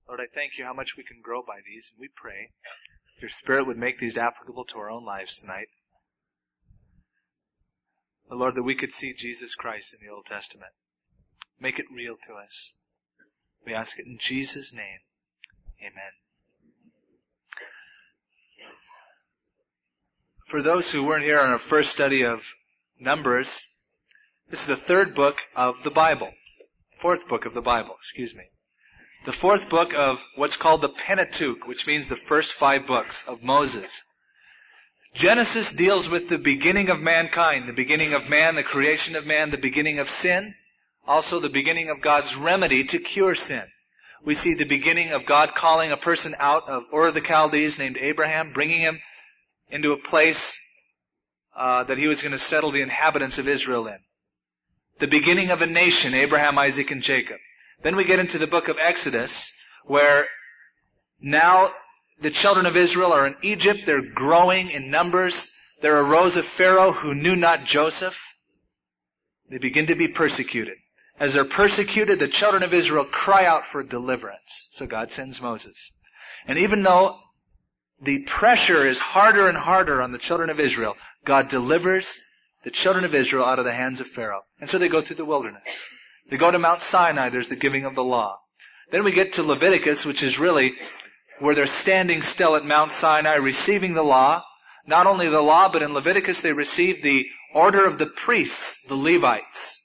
Lord, I thank you how much we can grow by these, and we pray your Spirit would make these applicable to our own lives tonight. Lord, that we could see Jesus Christ in the Old Testament. Make it real to us. We ask it in Jesus' name. Amen. For those who weren't here on our first study of Numbers, this is the third book of the Bible. Fourth book of the Bible, excuse me. The fourth book of what's called the Pentateuch, which means the first 5 books of Moses. Genesis deals with the beginning of mankind, the beginning of man, the creation of man, the beginning of sin, also the beginning of God's remedy to cure sin. We see the beginning of God calling a person out of Ur of the Chaldees named Abraham, bringing him into a place that he was going to settle the inhabitants of Israel in. The beginning of a nation, Abraham, Isaac, and Jacob. Then we get into the book of Exodus, where now the children of Israel are in Egypt. They're growing in numbers. There arose a Pharaoh who knew not Joseph. They begin to be persecuted. As they're persecuted, the children of Israel cry out for deliverance. So God sends Moses. And even though the pressure is harder and harder on the children of Israel, God delivers the children of Israel out of the hands of Pharaoh. And so they go through the wilderness. They go to Mount Sinai, there's the giving of the law. Then we get to Leviticus, which is really where they're standing still at Mount Sinai, receiving the law. Not only the law, but in Leviticus they receive the order of the priests, the Levites.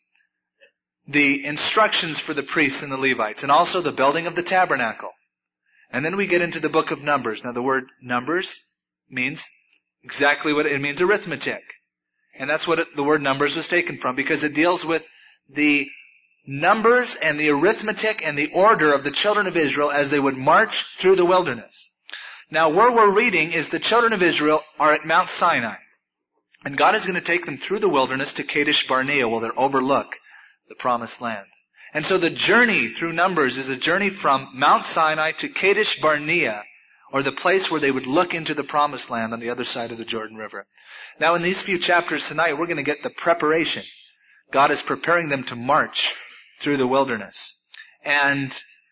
The instructions for the priests and the Levites, and also the building of the tabernacle. And then we get into the book of Numbers. Now the word Numbers means exactly what it means, arithmetic. And that's what the word Numbers was taken from, because it deals with the numbers and the arithmetic and the order of the children of Israel as they would march through the wilderness. Now where we're reading is the children of Israel are at Mount Sinai. And God is going to take them through the wilderness to Kadesh Barnea, where they'll overlook the promised land. And so the journey through Numbers is a journey from Mount Sinai to Kadesh Barnea, or the place where they would look into the promised land on the other side of the Jordan River. Now in these few chapters tonight, we're going to get the preparation. God is preparing them to march through the wilderness. And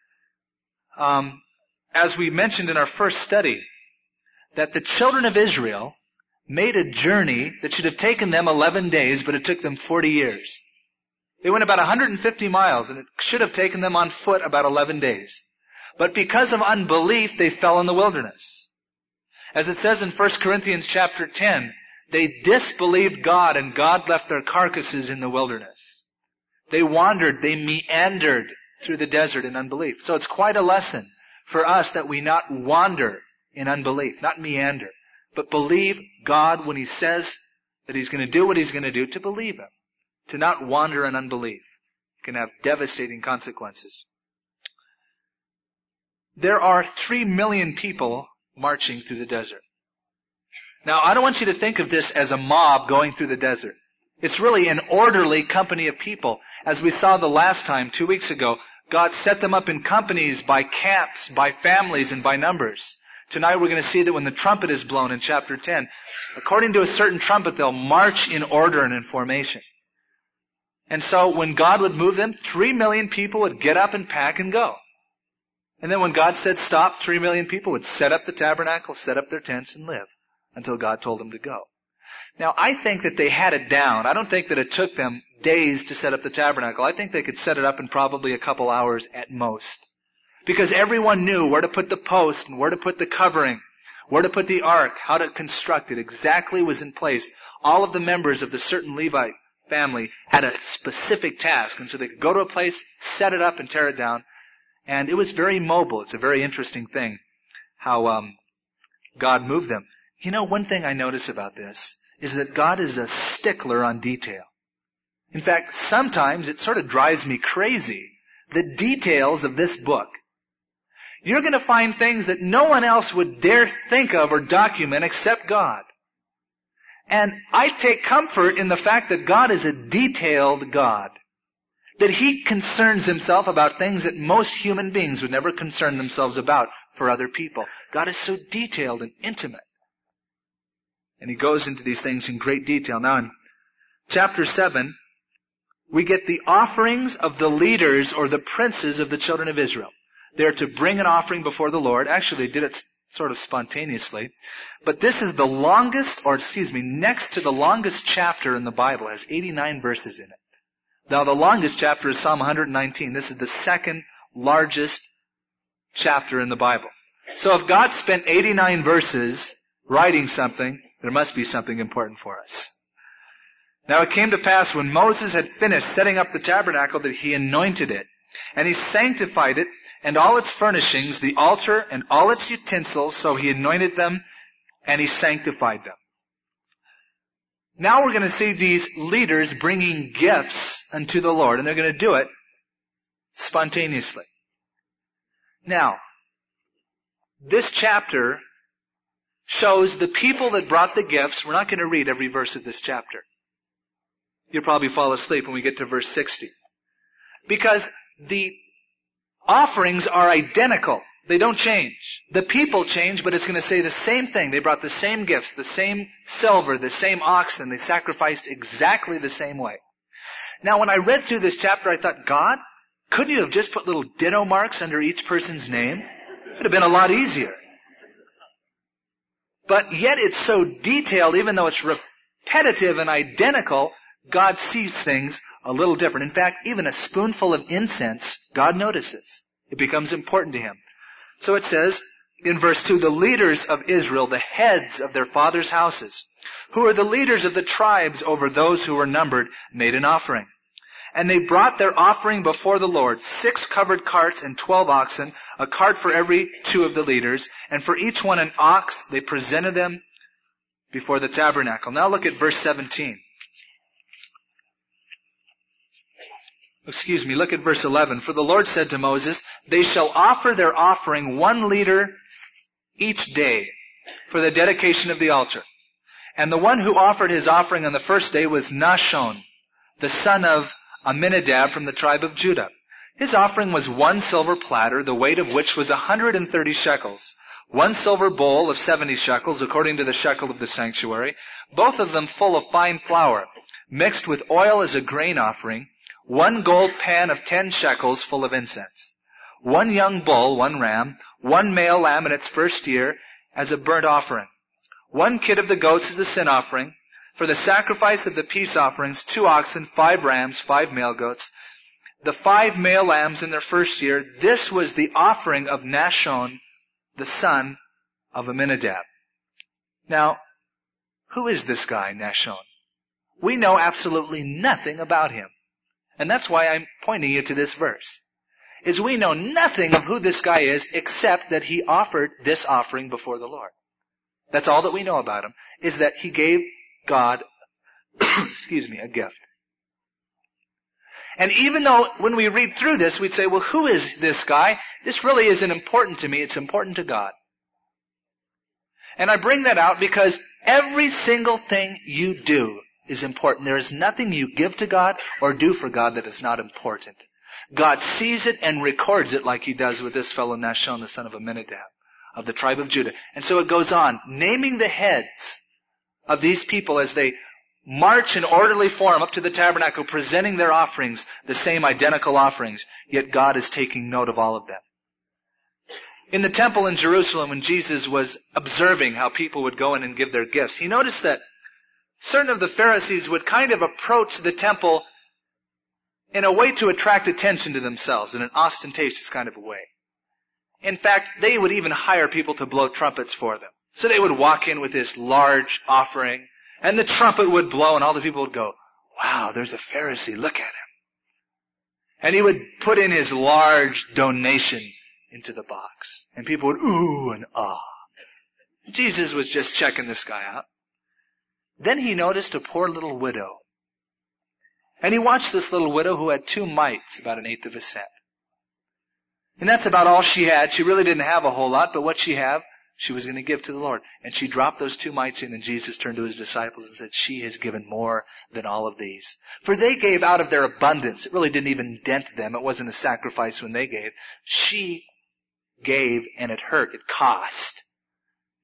as we mentioned in our first study, that the children of Israel made a journey that should have taken them 11 days, but it took them 40 years. They went about 150 miles, and it should have taken them on foot about 11 days. But because of unbelief, they fell in the wilderness. As it says in 1 Corinthians chapter 10, they disbelieved God, and God left their carcasses in the wilderness. They wandered, they meandered through the desert in unbelief. So it's quite a lesson for us that we not wander in unbelief, not meander, but believe God when He says that He's going to do what He's going to do, to believe Him. To not wander in unbelief can have devastating consequences. There are 3 million people marching through the desert. Now, I don't want you to think of this as a mob going through the desert. It's really an orderly company of people. As we saw the last time, 2 weeks ago, God set them up in companies, by camps, by families, and by numbers. Tonight we're going to see that when the trumpet is blown in chapter 10, according to a certain trumpet, they'll march in order and in formation. And so when God would move them, 3 million people would get up and pack and go. And then when God said stop, 3 million people would set up the tabernacle, set up their tents, and live until God told them to go. Now, I think that they had it down. I don't think that it took them days to set up the tabernacle. I think they could set it up in probably a couple hours at most. Because everyone knew where to put the post and where to put the covering, where to put the ark, how to construct it. Exactly was in place. All of the members of the certain Levite family had a specific task. And so they could go to a place, set it up, and tear it down. And it was very mobile. It's a very interesting thing how God moved them. You know, one thing I notice about this is that God is a stickler on detail. In fact, sometimes it sort of drives me crazy, the details of this book. You're going to find things that no one else would dare think of or document except God. And I take comfort in the fact that God is a detailed God. That He concerns Himself about things that most human beings would never concern themselves about for other people. God is so detailed and intimate. And He goes into these things in great detail. Now in chapter 7, we get the offerings of the leaders or the princes of the children of Israel. They're to bring an offering before the Lord. Actually, they did it sort of spontaneously. But this is the longest, next to the longest chapter in the Bible. It has 89 verses in it. Now, the longest chapter is Psalm 119. This is the second largest chapter in the Bible. So if God spent 89 verses writing something, there must be something important for us. Now it came to pass when Moses had finished setting up the tabernacle that he anointed it, and he sanctified it and all its furnishings, the altar and all its utensils, so he anointed them and he sanctified them. Now we're going to see these leaders bringing gifts unto the Lord, and they're going to do it spontaneously. Now, this chapter shows the people that brought the gifts. We're not going to read every verse of this chapter. You'll probably fall asleep when we get to verse 60. Because the offerings are identical. They don't change. The people change, but it's going to say the same thing. They brought the same gifts, the same silver, the same oxen. They sacrificed exactly the same way. Now, when I read through this chapter, I thought, God, couldn't you have just put little ditto marks under each person's name? It would have been a lot easier. But yet it's so detailed, even though it's repetitive and identical, God sees things a little different. In fact, even a spoonful of incense, God notices. It becomes important to Him. So it says in verse 2, the leaders of Israel, the heads of their fathers' houses, who are the leaders of the tribes over those who were numbered, made an offering. And they brought their offering before the Lord, 6 covered carts and 12 oxen, a cart for every 2 of the leaders, and for each one an ox. They presented them before the tabernacle. Now look at verse 17. Look at verse 11. For the Lord said to Moses, they shall offer their offering 1 liter each day for the dedication of the altar. And the one who offered his offering on the first day was Nahshon, the son of Amminadab from the tribe of Judah. His offering was 1 silver platter, the weight of which was 130 shekels, 1 silver bowl of 70 shekels, according to the shekel of the sanctuary, both of them full of fine flour, mixed with oil as a grain offering, 1 gold pan of 10 shekels full of incense, 1 young bull, 1 ram, 1 male lamb in its first year as a burnt offering, 1 kid of the goats as a sin offering, for the sacrifice of the peace offerings, 2 oxen, 5 rams, 5 male goats, the 5 male lambs in their first year. This was the offering of Nahshon, the son of Amminadab. Now, who is this guy, Nahshon? We know absolutely nothing about him. And that's why I'm pointing you to this verse. Is we know nothing of who this guy is except that he offered this offering before the Lord. That's all that we know about him, is that he gave God, a gift. And even though when we read through this, we'd say, well, who is this guy? This really isn't important to me. It's important to God. And I bring that out because every single thing you do is important. There is nothing you give to God or do for God that is not important. God sees it and records it like He does with this fellow Nahshon, the son of Amminadab, of the tribe of Judah. And so it goes on, naming the heads of these people as they march in orderly form up to the tabernacle, presenting their offerings, the same identical offerings, yet God is taking note of all of them. In the temple in Jerusalem, when Jesus was observing how people would go in and give their gifts, He noticed that certain of the Pharisees would kind of approach the temple in a way to attract attention to themselves, in an ostentatious kind of a way. In fact, they would even hire people to blow trumpets for them. So they would walk in with this large offering, and the trumpet would blow, and all the people would go, wow, there's a Pharisee, look at him. And he would put in his large donation into the box. And people would ooh and ah. Jesus was just checking this guy out. Then He noticed a poor little widow. And He watched this little widow who had 2 mites, about 1/8 of a cent. And that's about all she had. She really didn't have a whole lot, but what she had, she was going to give to the Lord. And she dropped those 2 mites in, and Jesus turned to His disciples and said, she has given more than all of these. For they gave out of their abundance. It really didn't even dent them. It wasn't a sacrifice when they gave. She gave, and it hurt. It cost.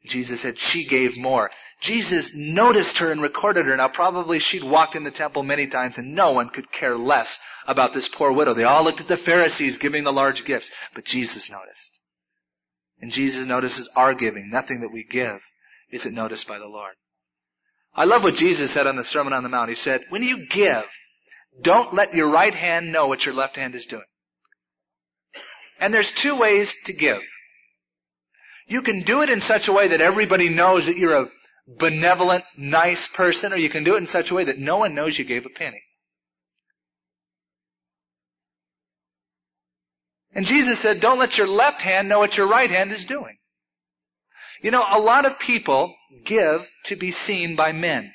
Jesus said she gave more. Jesus noticed her and recorded her. Now probably she'd walked in the temple many times and no one could care less about this poor widow. They all looked at the Pharisees giving the large gifts, but Jesus noticed. And Jesus notices our giving. Nothing that we give isn't noticed by the Lord. I love what Jesus said on the Sermon on the Mount. He said, when you give, don't let your right hand know what your left hand is doing. And there's two ways to give. You can do it in such a way that everybody knows that you're a benevolent, nice person, or you can do it in such a way that no one knows you gave a penny. And Jesus said, don't let your left hand know what your right hand is doing. You know, a lot of people give to be seen by men.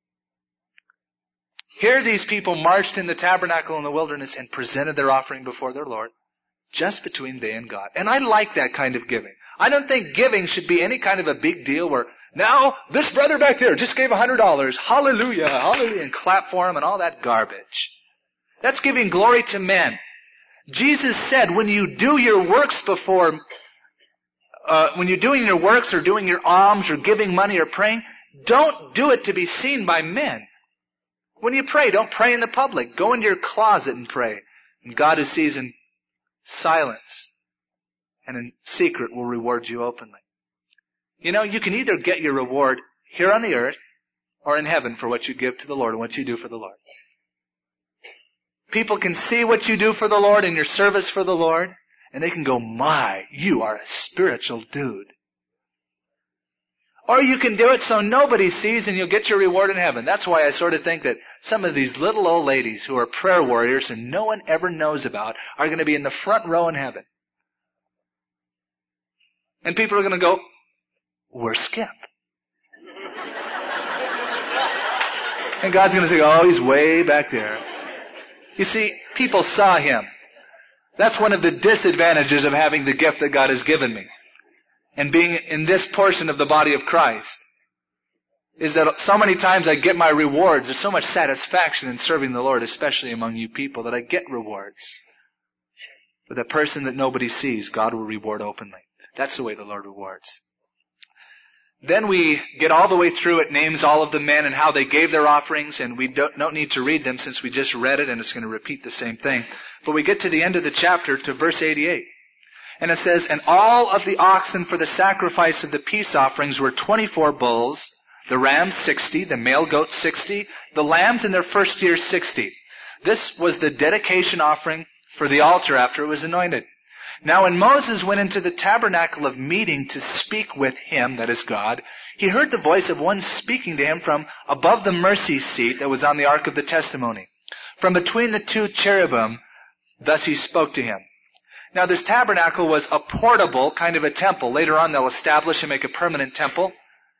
Here these people marched in the tabernacle in the wilderness and presented their offering before their Lord, just between they and God. And I like that kind of giving. I don't think giving should be any kind of a big deal where, now, this brother back there just gave $100. Hallelujah, hallelujah, and clap for him and all that garbage. That's giving glory to men. Jesus said, when you do your works when you're doing your works or doing your alms or giving money or praying, don't do it to be seen by men. When you pray, don't pray in the public. Go into your closet and pray. And God who sees in silence and in secret will reward you openly. You know, you can either get your reward here on the earth or in heaven for what you give to the Lord and what you do for the Lord. People can see what you do for the Lord in your service for the Lord, and they can go, my, you are a spiritual dude. Or you can do it so nobody sees and you'll get your reward in heaven. That's why I sort of think that some of these little old ladies who are prayer warriors and no one ever knows about are going to be in the front row in heaven. And people are going to go, where's Skip? And God's going to say, oh, he's way back there. You see, people saw him. That's one of the disadvantages of having the gift that God has given me. And being in this portion of the body of Christ is that so many times I get my rewards. There's so much satisfaction in serving the Lord, especially among you people, that I get rewards. But the person that nobody sees, God will reward openly. That's the way the Lord rewards. Then we get all the way through. It names all of the men and how they gave their offerings, and we don't need to read them since we just read it and it's going to repeat the same thing. But we get to the end of the chapter to verse 88. And it says, and all of the oxen for the sacrifice of the peace offerings were 24 bulls, the rams 60, the male goats 60, the lambs in their first year 60. This was the dedication offering for the altar after it was anointed. Now when Moses went into the tabernacle of meeting to speak with him, that is God, he heard the voice of one speaking to him from above the mercy seat that was on the ark of the testimony. From between the two cherubim, thus he spoke to him. Now this tabernacle was a portable kind of a temple. Later on they'll establish and make a permanent temple.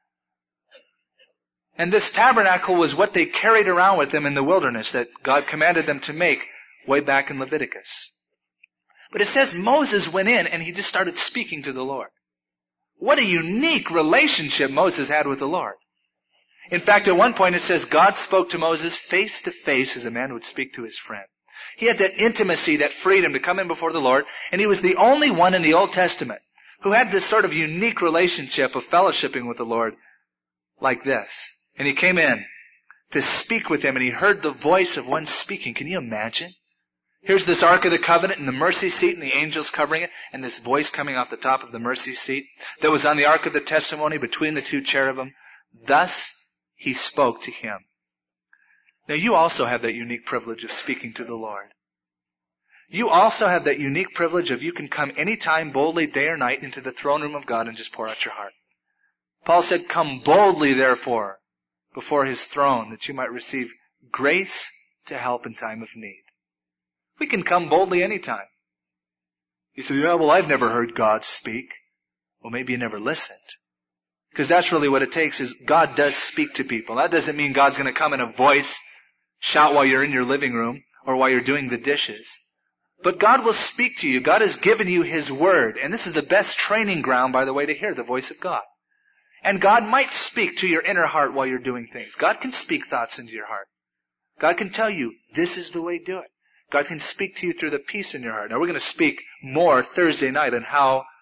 And this tabernacle was what they carried around with them in the wilderness that God commanded them to make way back in Leviticus. But it says Moses went in and he just started speaking to the Lord. What a unique relationship Moses had with the Lord. In fact, at one point it says God spoke to Moses face to face as a man would speak to his friend. He had that intimacy, that freedom to come in before the Lord, and he was the only one in the Old Testament who had this sort of unique relationship of fellowshipping with the Lord like this. And he came in to speak with him and he heard the voice of one speaking. Can you imagine? Here's this Ark of the Covenant and the mercy seat and the angels covering it, and this voice coming off the top of the mercy seat that was on the Ark of the Testimony between the two cherubim. Thus he spoke to him. Now you also have that unique privilege of speaking to the Lord. You also have that unique privilege of you can come anytime boldly, day or night, into the throne room of God and just pour out your heart. Paul said, come boldly therefore before his throne that you might receive grace to help in time of need. We can come boldly anytime. You say, yeah, well, I've never heard God speak. Well, maybe you never listened. Because that's really what it takes is God does speak to people. That doesn't mean God's going to come in a voice, shout while you're in your living room or while you're doing the dishes. But God will speak to you. God has given you His Word. And this is the best training ground, by the way, to hear the voice of God. And God might speak to your inner heart while you're doing things. God can speak thoughts into your heart. God can tell you, this is the way to do it. God can speak to you through the peace in your heart. Now we're going to speak more Thursday night on how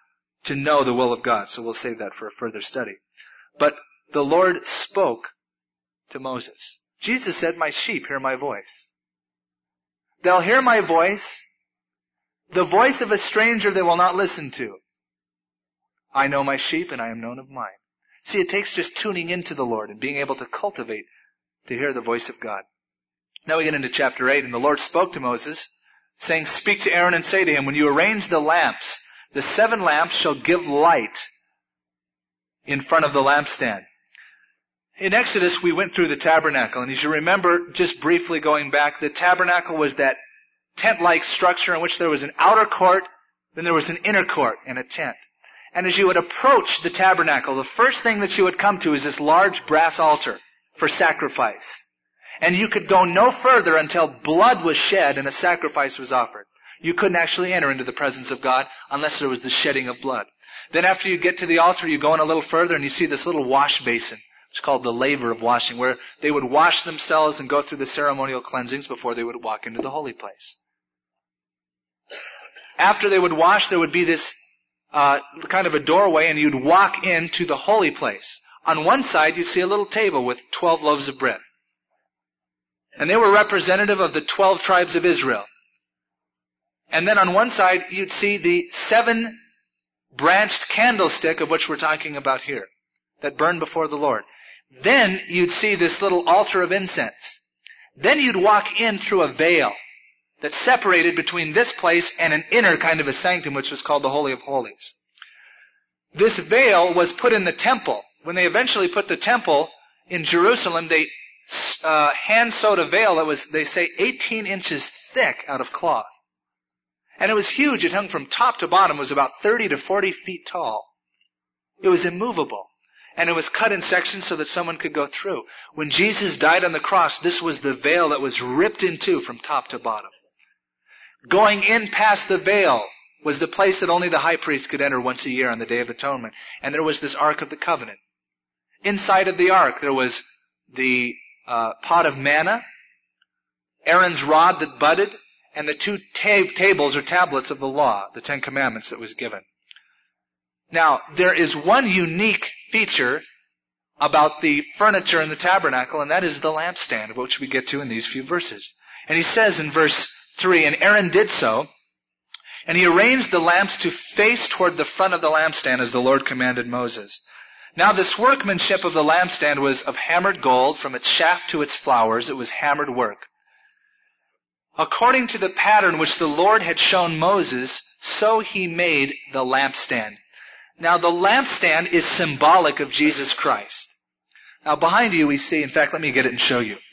to know the will of God. So we'll save that for a further study. But the Lord spoke to Moses. Jesus said, my sheep hear my voice. They'll hear my voice. The voice of a stranger they will not listen to. I know my sheep and I am known of mine. See, it takes just tuning into the Lord and being able to cultivate to hear the voice of God. Now we get into chapter 8, and the Lord spoke to Moses, saying, speak to Aaron and say to him, when you arrange the lamps, the 7 lamps shall give light in front of the lampstand. In Exodus, we went through the tabernacle, and as you remember, just briefly going back, the tabernacle was that tent-like structure in which there was an outer court, then there was an inner court and a tent. And as you would approach the tabernacle, the first thing that you would come to is this large brass altar for sacrifice. And you could go no further until blood was shed and a sacrifice was offered. You couldn't actually enter into the presence of God unless there was the shedding of blood. Then after you get to the altar, you go in a little further and you see this little wash basin. It's called the laver of washing, where they would wash themselves and go through the ceremonial cleansings before they would walk into the holy place. After they would wash, there would be this kind of a doorway, and you'd walk into the holy place. On one side, you'd see a little table with 12 loaves of bread. And they were representative of the 12 tribes of Israel. And then on one side, you'd see the 7-branched candlestick of which we're talking about here, that burned before the Lord. Then you'd see this little altar of incense. Then you'd walk in through a veil that separated between this place and an inner kind of a sanctum, which was called the Holy of Holies. This veil was put in the temple. When they eventually put the temple in Jerusalem, they hand-sewed a veil that was, they say, 18 inches thick out of cloth. And it was huge. It hung from top to bottom. It was about 30 to 40 feet tall. It was immovable. And it was cut in sections so that someone could go through. When Jesus died on the cross, this was the veil that was ripped in two from top to bottom. Going in past the veil was the place that only the high priest could enter once a year on the Day of Atonement. And there was this Ark of the Covenant. Inside of the Ark, there was the pot of manna, Aaron's rod that budded, and the 2 tables or tablets of the law, the 10 Commandments that was given. Now, there is one unique feature about the furniture in the tabernacle, and that is the lampstand, which we get to in these few verses. And he says in verse 3, and Aaron did so, and he arranged the lamps to face toward the front of the lampstand as the Lord commanded Moses. Now this workmanship of the lampstand was of hammered gold, from its shaft to its flowers. It was hammered work. According to the pattern which the Lord had shown Moses, so he made the lampstand. Now the lampstand is symbolic of Jesus Christ. Now behind you we see, in fact, let me get it and show you.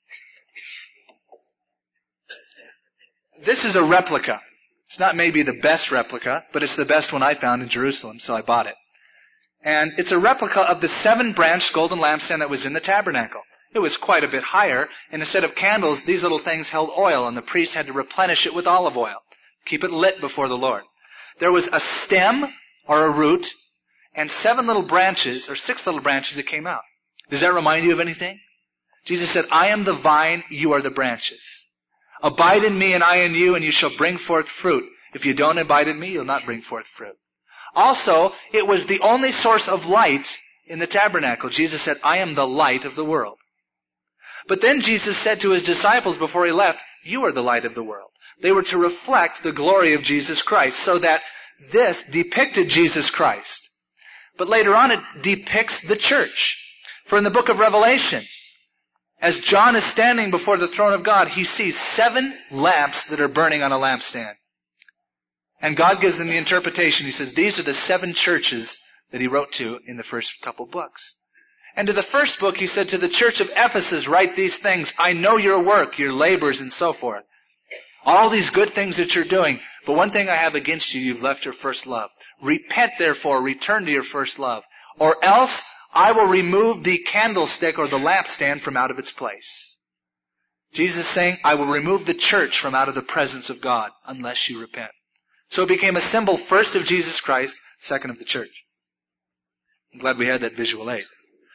This is a replica. It's not maybe the best replica, but it's the best one I found in Jerusalem, so I bought it. And it's a replica of the 7-branched golden lampstand that was in the tabernacle. It was quite a bit higher, and instead of candles, these little things held oil, and the priest had to replenish it with olive oil. Keep it lit before the Lord. There was a stem, or a root, and 7 little branches, or 6 little branches that came out. Does that remind you of anything? Jesus said, I am the vine, you are the branches. Abide in me and I in you, and you shall bring forth fruit. If you don't abide in me, you'll not bring forth fruit. Also, it was the only source of light in the tabernacle. Jesus said, I am the light of the world. But then Jesus said to his disciples before he left, you are the light of the world. They were to reflect the glory of Jesus Christ, so that this depicted Jesus Christ. But later on it depicts the church. For in the book of Revelation, as John is standing before the throne of God, he sees 7 lamps that are burning on a lampstand. And God gives them the interpretation. He says, these are the 7 churches that he wrote to in the first couple books. And to the first book, he said, to the church of Ephesus, write these things. I know your work, your labors, and so forth. All these good things that you're doing. But one thing I have against you, you've left your first love. Repent, therefore, return to your first love. Or else I will remove the candlestick or the lampstand from out of its place. Jesus is saying, I will remove the church from out of the presence of God unless you repent. So it became a symbol first of Jesus Christ, second of the church. I'm glad we had that visual aid.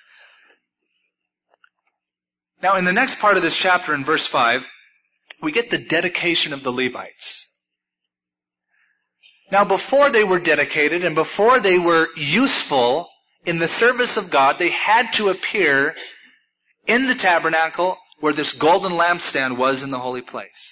Now in the next part of this chapter in verse 5, we get the dedication of the Levites. Now before they were dedicated and before they were useful in the service of God, they had to appear in the tabernacle where this golden lampstand was in the holy place.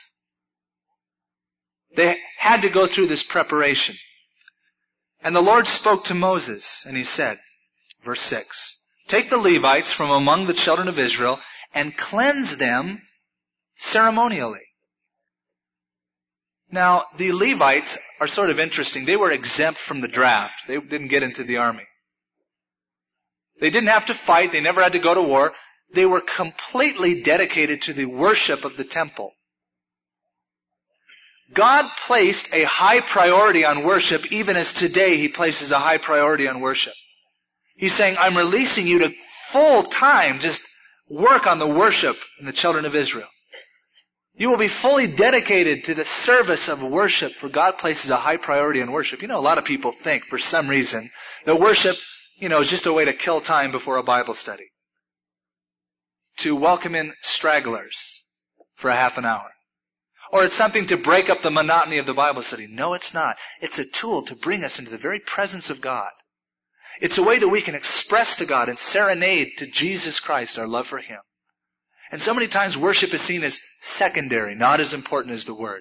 They had to go through this preparation. And the Lord spoke to Moses, and He said, verse 6, "Take the Levites from among the children of Israel and cleanse them ceremonially." Now, the Levites are sort of interesting. They were exempt from the draft. They didn't get into the army. They didn't have to fight. They never had to go to war. They were completely dedicated to the worship of the temple. God placed a high priority on worship, even as today He places a high priority on worship. He's saying, I'm releasing you to full time just work on the worship in the children of Israel. You will be fully dedicated to the service of worship, for God places a high priority on worship. You know, a lot of people think, for some reason, that worship, is just a way to kill time before a Bible study. To welcome in stragglers for a half an hour. Or it's something to break up the monotony of the Bible study. No, it's not. It's a tool to bring us into the very presence of God. It's a way that we can express to God and serenade to Jesus Christ our love for Him. And so many times worship is seen as secondary, not as important as the Word.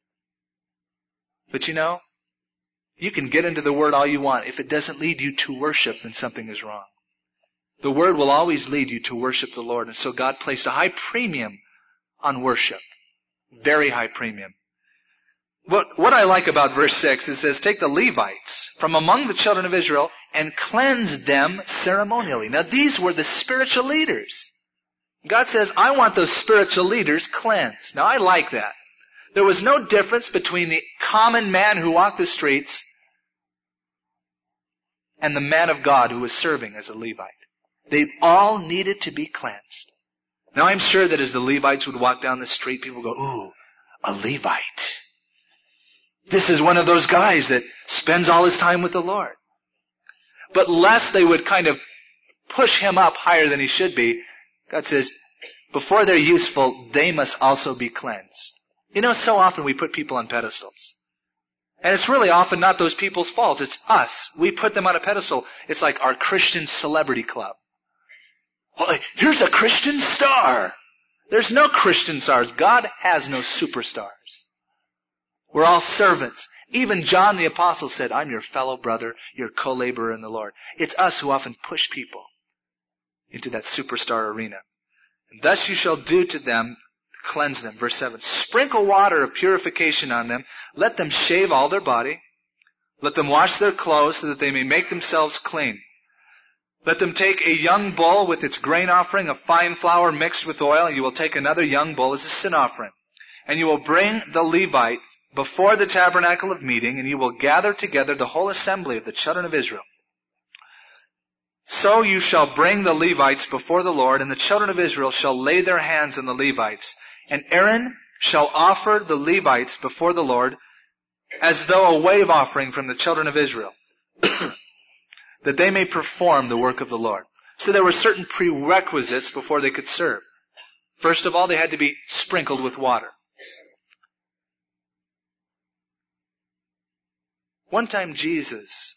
But you can get into the Word all you want. If it doesn't lead you to worship, then something is wrong. The Word will always lead you to worship the Lord. And so God placed a high premium on worship. Very high premium. What I like about verse 6, it says, "Take the Levites from among the children of Israel and cleanse them ceremonially." Now these were the spiritual leaders. God says, I want those spiritual leaders cleansed. Now I like that. There was no difference between the common man who walked the streets and the man of God who was serving as a Levite. They all needed to be cleansed. Now I'm sure that as the Levites would walk down the street, people would go, "Ooh, a Levite. This is one of those guys that spends all his time with the Lord." But lest they would kind of push him up higher than he should be, God says, before they're useful, they must also be cleansed. So often we put people on pedestals. And it's really often not those people's fault. It's us. We put them on a pedestal. It's like our Christian celebrity club. Well, here's a Christian star. There's no Christian stars. God has no superstars. We're all servants. Even John the Apostle said, "I'm your fellow brother, your co-laborer in the Lord." It's us who often push people into that superstar arena. "And thus you shall do to them, cleanse them." Verse 7, "Sprinkle water of purification on them. Let them shave all their body. Let them wash their clothes so that they may make themselves clean. Let them take a young bull with its grain offering of fine flour mixed with oil. You will take another young bull as a sin offering. And you will bring the Levites before the tabernacle of meeting, and you will gather together the whole assembly of the children of Israel. So you shall bring the Levites before the Lord, and the children of Israel shall lay their hands on the Levites. And Aaron shall offer the Levites before the Lord as though a wave offering from the children of Israel, that they may perform the work of the Lord." So there were certain prerequisites before they could serve. First of all, they had to be sprinkled with water. One time Jesus,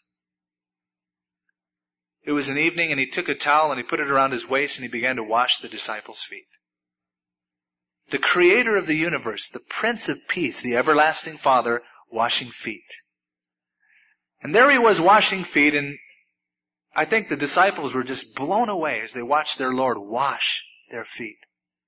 it was an evening, and He took a towel and He put it around His waist and He began to wash the disciples' feet. The Creator of the universe, the Prince of Peace, the everlasting Father, washing feet. And there He was washing feet, and I think the disciples were just blown away as they watched their Lord wash their feet.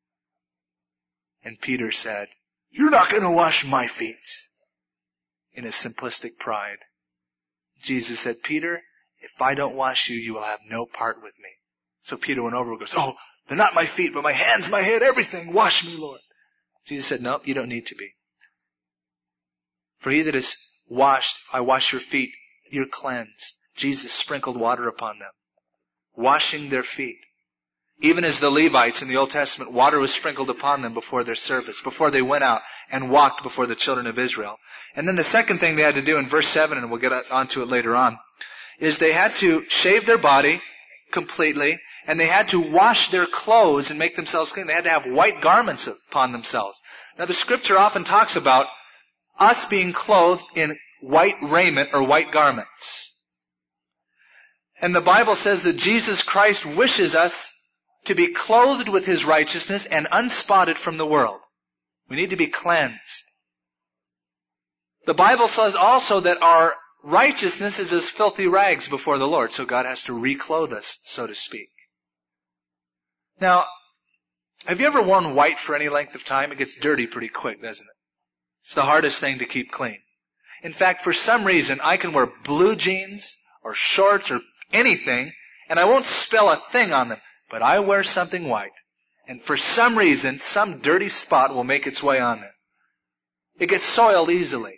And Peter said, "You're not going to wash my feet," in his simplistic pride. Jesus said, "Peter, if I don't wash you, you will have no part with me." So Peter went over and goes, "Oh, they're not my feet, but my hands, my head, everything. Wash me, Lord." Jesus said, "No, you don't need to be. For he that is washed, I wash your feet, you're cleansed." Jesus sprinkled water upon them, washing their feet. Even as the Levites in the Old Testament, water was sprinkled upon them before their service, before they went out and walked before the children of Israel. And then the second thing they had to do in verse 7, and we'll get onto it later on, is they had to shave their body completely, and they had to wash their clothes and make themselves clean. They had to have white garments upon themselves. Now the Scripture often talks about us being clothed in white raiment or white garments. And the Bible says that Jesus Christ wishes us to be clothed with His righteousness and unspotted from the world. We need to be cleansed. The Bible says also that our righteousness is as filthy rags before the Lord, so God has to reclothe us, so to speak. Now, have you ever worn white for any length of time? It gets dirty pretty quick, doesn't it? It's the hardest thing to keep clean. In fact, for some reason, I can wear blue jeans or shorts or anything, and I won't spill a thing on them. But I wear something white, and for some reason, some dirty spot will make its way on there. It gets soiled easily.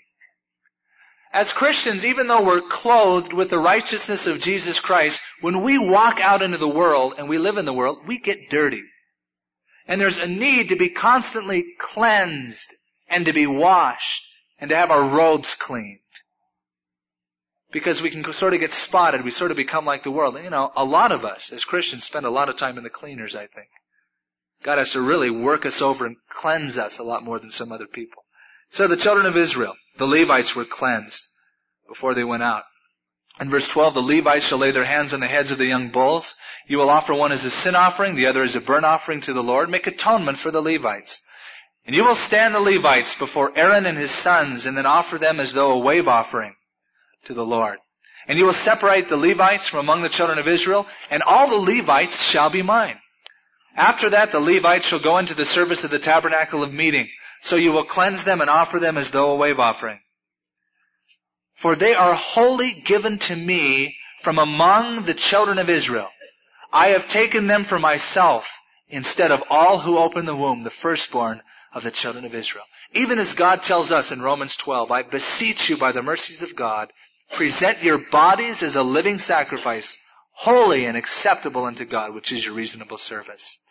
As Christians, even though we're clothed with the righteousness of Jesus Christ, when we walk out into the world and we live in the world, we get dirty. And there's a need to be constantly cleansed and to be washed and to have our robes cleaned. Because we can sort of get spotted. We sort of become like the world. And, a lot of us as Christians spend a lot of time in the cleaners, I think. God has to really work us over and cleanse us a lot more than some other people. So the children of Israel, the Levites, were cleansed before they went out. In verse 12, the Levites shall lay their hands on the heads of the young bulls. You will offer one as a sin offering, the other as a burnt offering to the Lord. Make atonement for the Levites. And you will stand the Levites before Aaron and his sons, and then offer them as though a wave offering to the Lord. And you will separate the Levites from among the children of Israel, and all the Levites shall be mine. After that, the Levites shall go into the service of the tabernacle of meeting. So you will cleanse them and offer them as though a wave offering. For they are wholly given to me from among the children of Israel. I have taken them for myself instead of all who open the womb, the firstborn of the children of Israel. Even as God tells us in Romans 12, I beseech you by the mercies of God, present your bodies as a living sacrifice, holy and acceptable unto God, which is your reasonable service.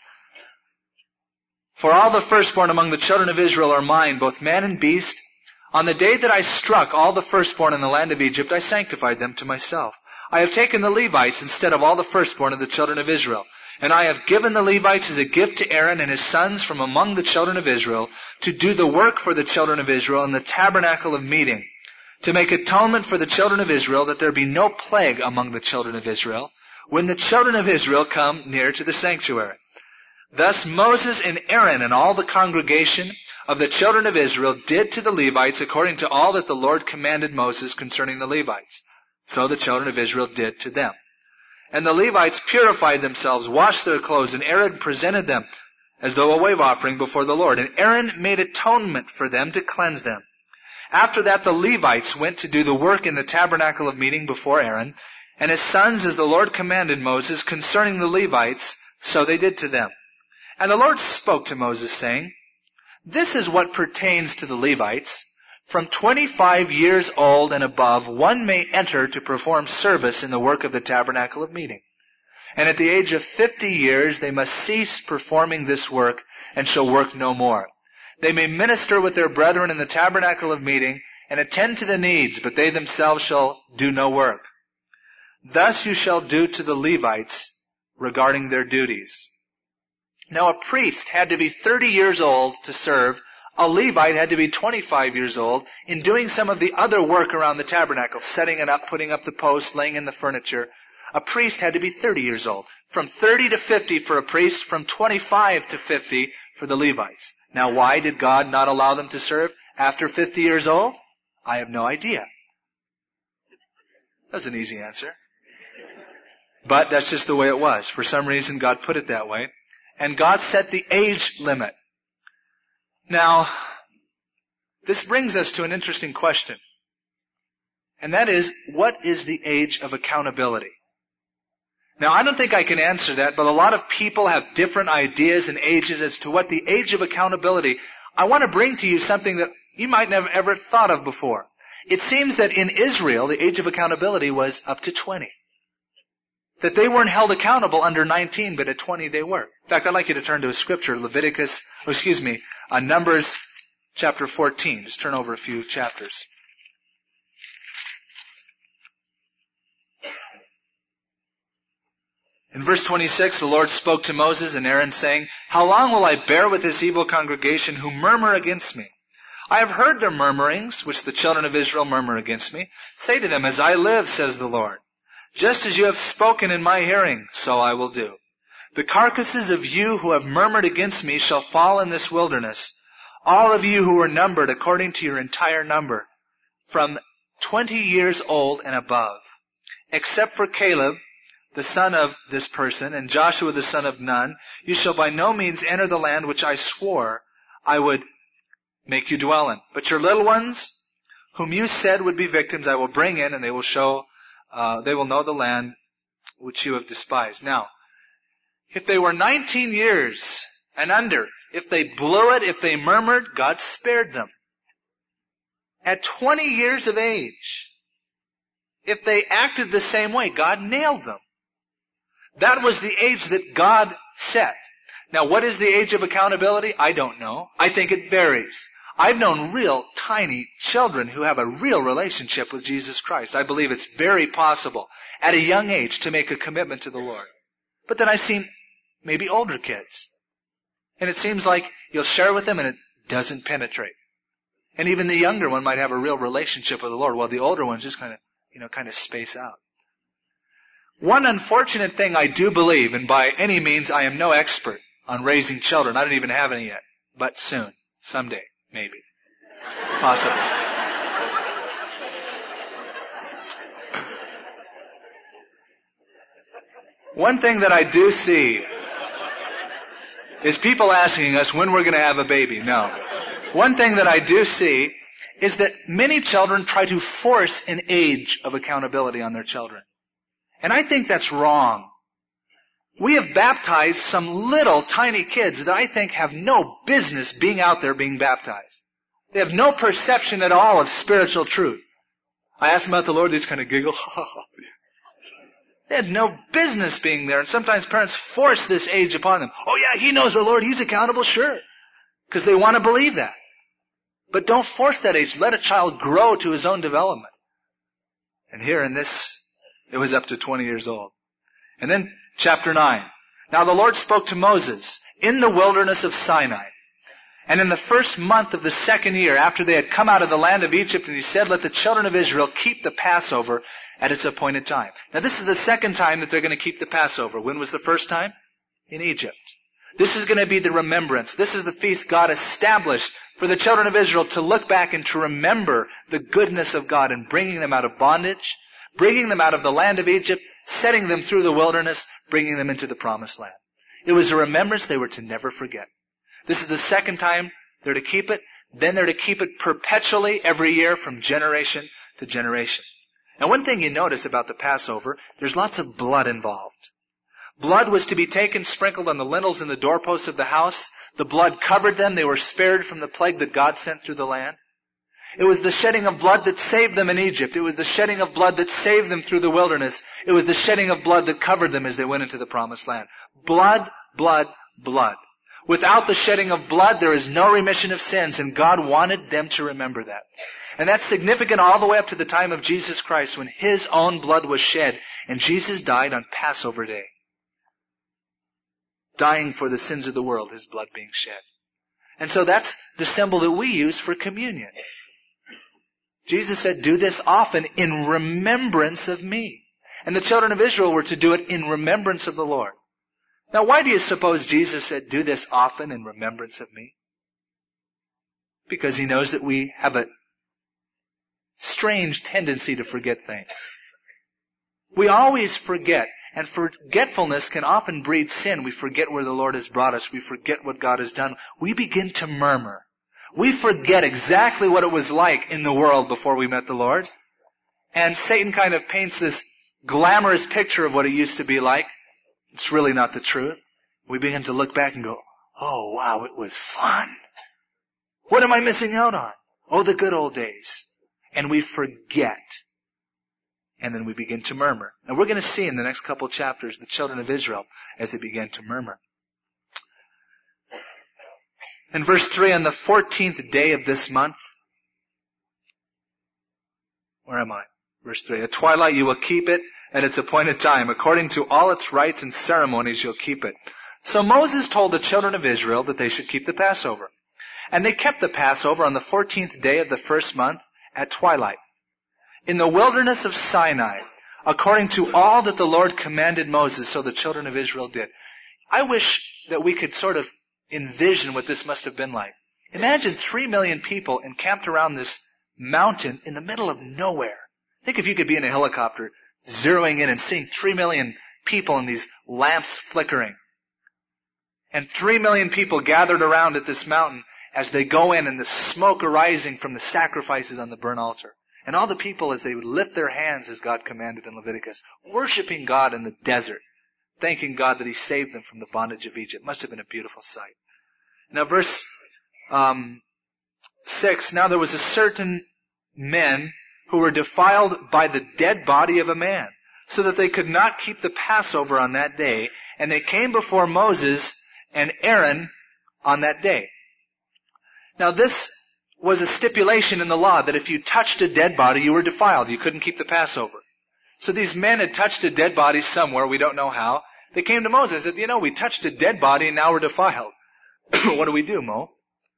For all the firstborn among the children of Israel are mine, both man and beast. On the day that I struck all the firstborn in the land of Egypt, I sanctified them to myself. I have taken the Levites instead of all the firstborn of the children of Israel. And I have given the Levites as a gift to Aaron and his sons from among the children of Israel to do the work for the children of Israel in the tabernacle of meeting, to make atonement for the children of Israel, that there be no plague among the children of Israel, when the children of Israel come near to the sanctuary. Thus Moses and Aaron and all the congregation of the children of Israel did to the Levites according to all that the Lord commanded Moses concerning the Levites. So the children of Israel did to them. And the Levites purified themselves, washed their clothes, and Aaron presented them as though a wave offering before the Lord. And Aaron made atonement for them to cleanse them. After that the Levites went to do the work in the tabernacle of meeting before Aaron and his sons, as the Lord commanded Moses concerning the Levites, so they did to them. And the Lord spoke to Moses, saying, This is what pertains to the Levites. From 25 years old and above, one may enter to perform service in the work of the tabernacle of meeting. And at the age of 50 years, they must cease performing this work and shall work no more. They may minister with their brethren in the tabernacle of meeting and attend to the needs, but they themselves shall do no work. Thus you shall do to the Levites regarding their duties. Now a priest had to be 30 years old to serve. A Levite had to be 25 years old in doing some of the other work around the tabernacle, setting it up, putting up the posts, laying in the furniture. A priest had to be 30 years old. From 30 to 50 for a priest, from 25 to 50 for the Levites. Now why did God not allow them to serve after 50 years old? I have no idea. That's an easy answer. But that's just the way it was. For some reason God put it that way. And God set the age limit. Now, this brings us to an interesting question. And that is, what is the age of accountability? Now, I don't think I can answer that, but a lot of people have different ideas and ages as to what the age of accountability. I want to bring to you something that you might never ever thought of before. It seems that in Israel, the age of accountability was up to 20. That they weren't held accountable under 19, but at 20 they were. In fact, I'd like you to turn to a scripture, Numbers chapter 14. Just turn over a few chapters. In verse 26, the Lord spoke to Moses and Aaron, saying, How long will I bear with this evil congregation who murmur against me? I have heard their murmurings, which the children of Israel murmur against me. Say to them, as I live, says the Lord, just as you have spoken in my hearing, so I will do. The carcasses of you who have murmured against me shall fall in this wilderness, all of you who were numbered according to your entire number, from 20 years old and above, except for Caleb, the son of this person, and Joshua the son of Nun. You shall by no means enter the land which I swore I would make you dwell in. But your little ones, whom you said would be victims, I will bring in, and they will know the land which you have despised. Now, if they were 19 years and under, if they blew it, if they murmured, God spared them. At 20 years of age, if they acted the same way, God nailed them. That was the age that God set. Now, what is the age of accountability? I don't know. I think it varies. I've known real tiny children who have a real relationship with Jesus Christ. I believe it's very possible at a young age to make a commitment to the Lord. But then I've seen maybe older kids. And it seems like you'll share with them and it doesn't penetrate. And even the younger one might have a real relationship with the Lord, while the older ones just kind of space out. One unfortunate thing I do believe, and by any means I am no expert on raising children. I don't even have any yet. But soon. Someday. Maybe. Possibly. One thing that I do see is people asking us when we're going to have a baby. No. One thing that I do see is that many children try to force an age of accountability on their children. And I think that's wrong. We have baptized some little tiny kids that I think have no business being out there being baptized. They have no perception at all of spiritual truth. I ask them about the Lord, they just kind of giggle. They had no business being there. And sometimes parents force this age upon them. Oh yeah, he knows the Lord, he's accountable, sure. Because they want to believe that. But don't force that age. Let a child grow to his own development. And here in this, it was up to 20 years old. And then chapter 9. Now the Lord spoke to Moses in the wilderness of Sinai. And in the first month of the second year, after they had come out of the land of Egypt, and he said, let the children of Israel keep the Passover at its appointed time. Now this is the second time that they're going to keep the Passover. When was the first time? In Egypt. This is going to be the remembrance. This is the feast God established for the children of Israel to look back and to remember the goodness of God in bringing them out of bondage, bringing them out of the land of Egypt, setting them through the wilderness, bringing them into the promised land. It was a remembrance they were to never forget. This is the second time they're to keep it. Then they're to keep it perpetually every year from generation to generation. Now one thing you notice about the Passover, there's lots of blood involved. Blood was to be taken, sprinkled on the lintels and the doorposts of the house. The blood covered them. They were spared from the plague that God sent through the land. It was the shedding of blood that saved them in Egypt. It was the shedding of blood that saved them through the wilderness. It was the shedding of blood that covered them as they went into the promised land. Blood, blood, blood. Without the shedding of blood, there is no remission of sins, and God wanted them to remember that. And that's significant all the way up to the time of Jesus Christ, when His own blood was shed, and Jesus died on Passover Day. Dying for the sins of the world, His blood being shed. And so that's the symbol that we use for communion. Jesus said, do this often in remembrance of me. And the children of Israel were to do it in remembrance of the Lord. Now, why do you suppose Jesus said, do this often in remembrance of me? Because He knows that we have a strange tendency to forget things. We always forget, and forgetfulness can often breed sin. We forget where the Lord has brought us. We forget what God has done. We begin to murmur. We forget exactly what it was like in the world before we met the Lord. And Satan kind of paints this glamorous picture of what it used to be like. It's really not the truth. We begin to look back and go, oh wow, it was fun. What am I missing out on? Oh, the good old days. And we forget. And then we begin to murmur. And we're going to see in the next couple of chapters the children of Israel as they began to murmur. In verse 3, on the 14th day of this month, where am I? Verse 3, at twilight you will keep it at its appointed time. According to all its rites and ceremonies you'll keep it. So Moses told the children of Israel that they should keep the Passover. And they kept the Passover on the 14th day of the first month at twilight, in the wilderness of Sinai, according to all that the Lord commanded Moses, so the children of Israel did. I wish that we could sort of envision what this must have been like. Imagine 3 million people encamped around this mountain in the middle of nowhere. Think if you could be in a helicopter, zeroing in and seeing 3 million people and these lamps flickering. And 3 million people gathered around at this mountain as they go in, and the smoke arising from the sacrifices on the burnt altar. And all the people, as they would lift their hands as God commanded in Leviticus, worshiping God in the desert, thanking God that He saved them from the bondage of Egypt. Must have been a beautiful sight. Now verse 6, now there was a certain men who were defiled by the dead body of a man, so that they could not keep the Passover on that day, and they came before Moses and Aaron on that day. Now this was a stipulation in the law that if you touched a dead body, you were defiled. You couldn't keep the Passover. So these men had touched a dead body somewhere, we don't know how. They came to Moses and said, we touched a dead body and now we're defiled. What do we do, Mo?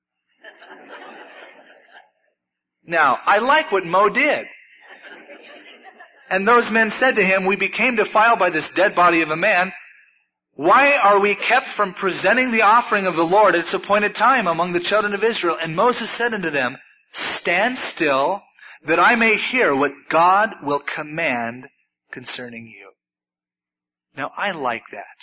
Now, I like what Mo did. And those men said to him, we became defiled by this dead body of a man. Why are we kept from presenting the offering of the Lord at its appointed time among the children of Israel? And Moses said unto them, stand still, that I may hear what God will command concerning you. Now, I like that.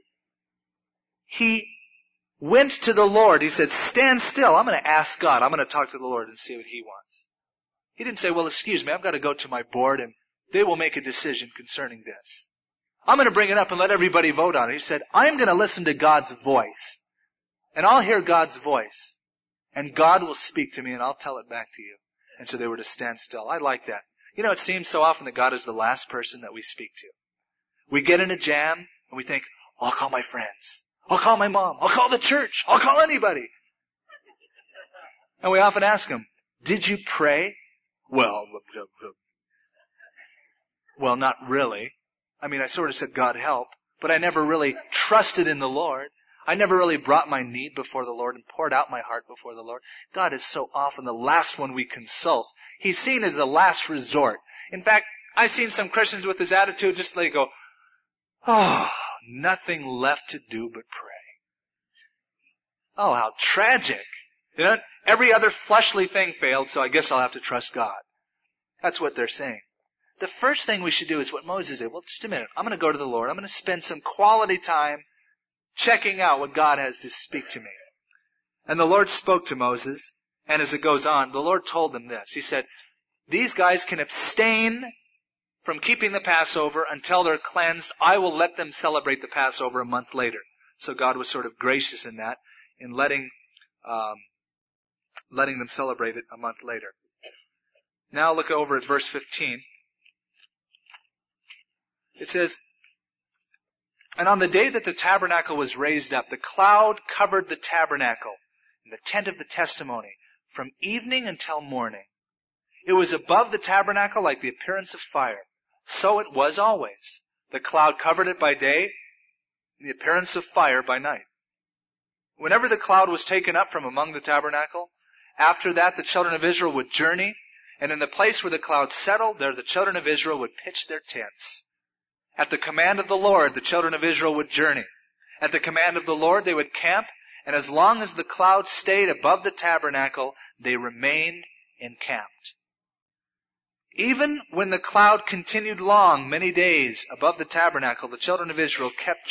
He went to the Lord. He said, stand still. I'm going to ask God. I'm going to talk to the Lord and see what He wants. He didn't say, well, excuse me, I've got to go to my board and they will make a decision concerning this. I'm going to bring it up and let everybody vote on it. He said, I'm going to listen to God's voice. And I'll hear God's voice. And God will speak to me and I'll tell it back to you. And so they were to stand still. I like that. It seems so often that God is the last person that we speak to. We get in a jam and we think, I'll call my friends. I'll call my mom. I'll call the church. I'll call anybody. And we often ask them, did you pray? Well, not really. I sort of said, God help, but I never really trusted in the Lord. I never really brought my need before the Lord and poured out my heart before the Lord. God is so often the last one we consult. He's seen as a last resort. In fact, I've seen some Christians with this attitude, just they go, nothing left to do but pray. Oh, how tragic. Every other fleshly thing failed, so I guess I'll have to trust God. That's what they're saying. The first thing we should do is what Moses did. Well, just a minute. I'm going to go to the Lord. I'm going to spend some quality time checking out what God has to speak to me. And the Lord spoke to Moses, and as it goes on, the Lord told them this. He said, these guys can abstain from keeping the Passover until they're cleansed. I will let them celebrate the Passover a month later. So God was sort of gracious in that, in letting them celebrate it a month later. Now look over at verse 15. It says, and on the day that the tabernacle was raised up, the cloud covered the tabernacle and the tent of the testimony from evening until morning. It was above the tabernacle like the appearance of fire. So it was always. The cloud covered it by day, the appearance of fire by night. Whenever the cloud was taken up from among the tabernacle, after that the children of Israel would journey, and in the place where the cloud settled, there the children of Israel would pitch their tents. At the command of the Lord, the children of Israel would journey. At the command of the Lord, they would camp, and as long as the cloud stayed above the tabernacle, they remained encamped. Even when the cloud continued long, many days above the tabernacle, the children of Israel kept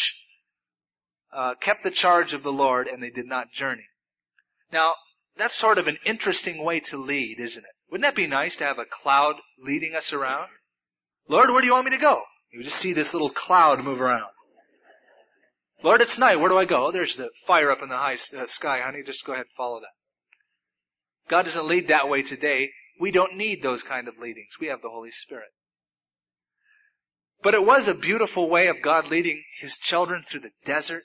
the charge of the Lord, and they did not journey. Now, that's sort of an interesting way to lead, isn't it? Wouldn't that be nice to have a cloud leading us around? Lord, where do you want me to go? You just see this little cloud move around. Lord, it's night. Where do I go? Oh, there's the fire up in the high sky, honey. Just go ahead and follow that. God doesn't lead that way today. We don't need those kind of leadings. We have the Holy Spirit. But it was a beautiful way of God leading His children through the desert.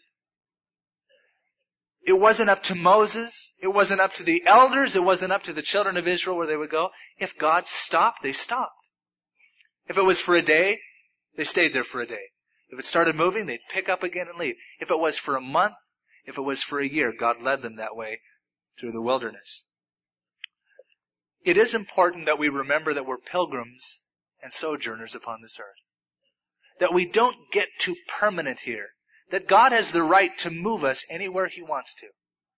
It wasn't up to Moses. It wasn't up to the elders. It wasn't up to the children of Israel where they would go. If God stopped, they stopped. If it was for a day, they stayed there for a day. If it started moving, they'd pick up again and leave. If it was for a month, if it was for a year, God led them that way through the wilderness. It is important that we remember that we're pilgrims and sojourners upon this earth. That we don't get too permanent here. That God has the right to move us anywhere He wants to.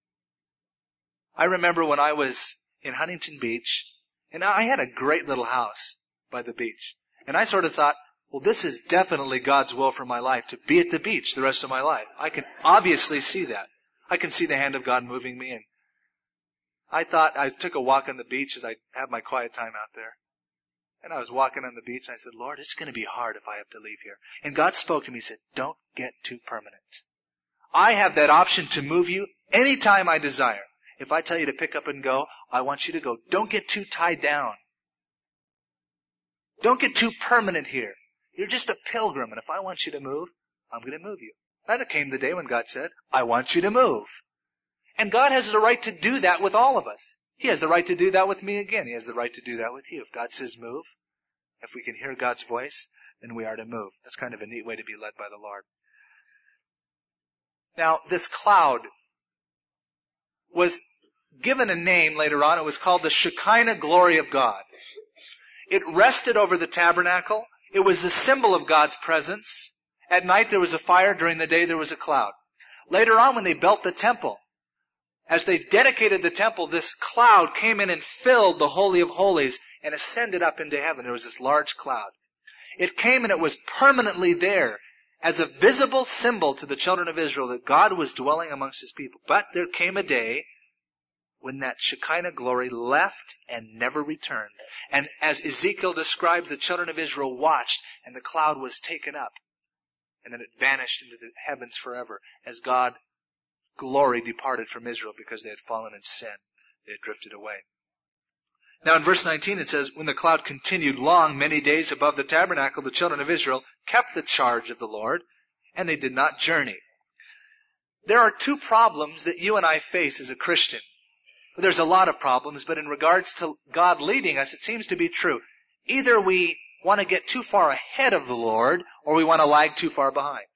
I remember when I was in Huntington Beach, and I had a great little house by the beach. And I sort of thought, well, this is definitely God's will for my life, to be at the beach the rest of my life. I can obviously see that. I can see the hand of God moving me in. I took a walk on the beach as I had my quiet time out there. And I was walking on the beach and I said, Lord, it's going to be hard if I have to leave here. And God spoke to me and said, don't get too permanent. I have that option to move you anytime I desire. If I tell you to pick up and go, I want you to go. Don't get too tied down. Don't get too permanent here. You're just a pilgrim, and if I want you to move, I'm going to move you. And there came the day when God said, I want you to move. And God has the right to do that with all of us. He has the right to do that with me again. He has the right to do that with you. If God says move, if we can hear God's voice, then we are to move. That's kind of a neat way to be led by the Lord. Now, this cloud was given a name later on. It was called the Shekinah glory of God. It rested over the tabernacle. It was the symbol of God's presence. At night there was a fire. During the day there was a cloud. Later on when they built the temple, as they dedicated the temple, this cloud came in and filled the Holy of Holies and ascended up into heaven. There was this large cloud. It came and it was permanently there as a visible symbol to the children of Israel that God was dwelling amongst His people. But there came a day when that Shekinah glory left and never returned. And as Ezekiel describes, the children of Israel watched and the cloud was taken up. And then it vanished into the heavens forever as God's glory departed from Israel because they had fallen in sin. They had drifted away. Now in verse 19 it says, when the cloud continued long, many days above the tabernacle, the children of Israel kept the charge of the Lord, and they did not journey. There are two problems that you and I face as a Christian. There's a lot of problems, but in regards to God leading us, it seems to be true. Either we want to get too far ahead of the Lord, or we want to lag too far behind.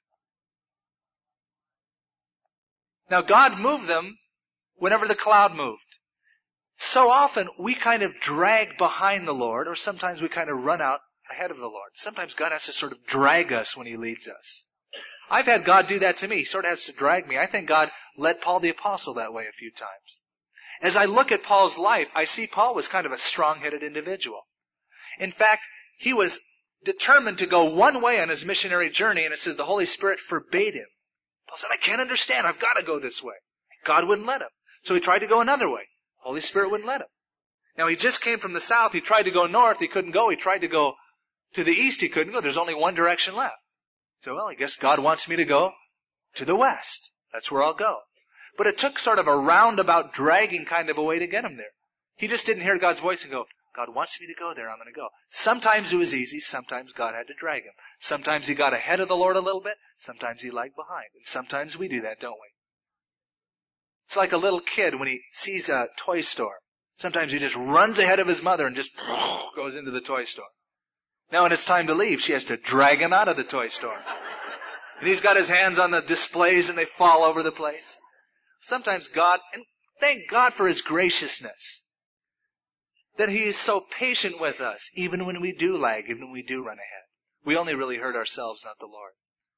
Now God moved them whenever the cloud moved. So often we kind of drag behind the Lord, or sometimes we kind of run out ahead of the Lord. Sometimes God has to sort of drag us when He leads us. I've had God do that to me. He sort of has to drag me. I think God led Paul the Apostle that way a few times. As I look at Paul's life, I see Paul was kind of a strong-headed individual. In fact, he was determined to go one way on his missionary journey, and it says the Holy Spirit forbade him. Paul said, I can't understand. I've got to go this way. God wouldn't let him. So he tried to go another way. Holy Spirit wouldn't let him. Now he just came from the south. He tried to go north. He couldn't go. He tried to go to the east. He couldn't go. There's only one direction left. So, well, I guess God wants me to go to the west. That's where I'll go. But it took sort of a roundabout dragging kind of a way to get him there. He just didn't hear God's voice and go, God wants me to go there, I'm going to go. Sometimes it was easy. Sometimes God had to drag him. Sometimes he got ahead of the Lord a little bit. Sometimes he lagged behind. And sometimes we do that, don't we? It's like a little kid when he sees a toy store. Sometimes he just runs ahead of his mother and just goes into the toy store. Now when it's time to leave, she has to drag him out of the toy store. And he's got his hands on the displays and they fall over the place. Sometimes God, and thank God for His graciousness, that He is so patient with us, even when we do lag, even when we do run ahead. We only really hurt ourselves, not the Lord.